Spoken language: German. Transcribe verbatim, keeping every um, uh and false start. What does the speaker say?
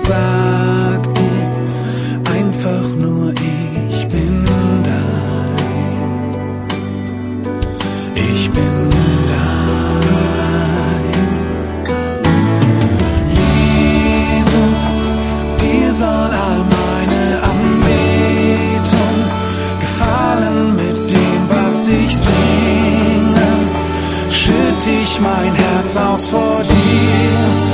sag dir einfach nur, ich bin dein. Ich bin dein. Jesus, dir soll all meine Anbetung gefallen mit dem, was ich singe. Schütt ich mein Herz aus vor dir.